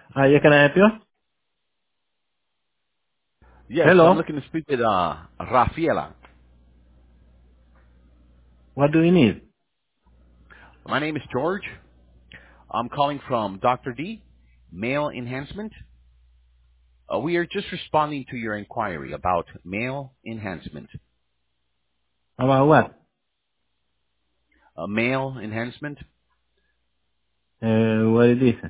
Yeah, can I help you? Yes, I'm Hello. looking to speak with Rafaela. What do you need? My name is George. I'm calling from Dr. D, Male Enhancement. We are just responding to your inquiry about male enhancement. About what? Male enhancement? What it is?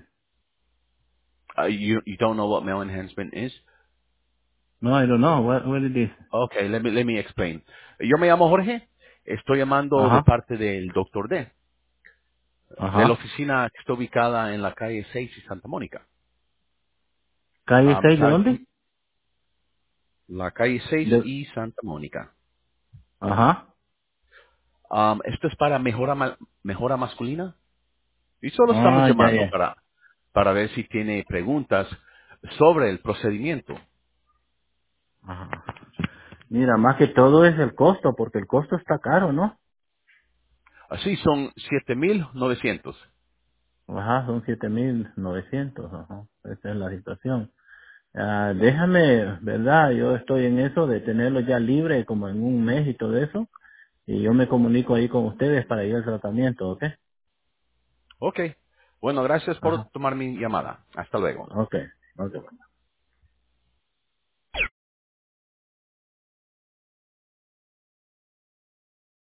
You don't know what male enhancement is? No, I don't know. What it is? Okay, let me explain. Yo me llamo Jorge. Estoy llamando de Ajá. parte del Dr. D, de la Ajá. oficina que está ubicada en la calle 6 y Santa Mónica. ¿Calle 6 de ¿Sabe? dónde? La calle 6 De... y Santa Mónica. Ajá. Esto es para mejora masculina y solo estamos Ah, ya, llamando ya. para ver si tiene preguntas sobre el procedimiento. Ajá. Mira, más que todo es el costo, porque el costo está caro, ¿no? Así son 7,900. Ajá, son 7.900. Ajá. Esa es la situación. Déjame, ¿verdad? Yo estoy en eso de tenerlo ya libre como en un mes y todo eso. Y yo me comunico ahí con ustedes para ir al tratamiento, ¿ok? Ok. Bueno, gracias por Ajá. tomar mi llamada. Hasta luego. Ok. Ok.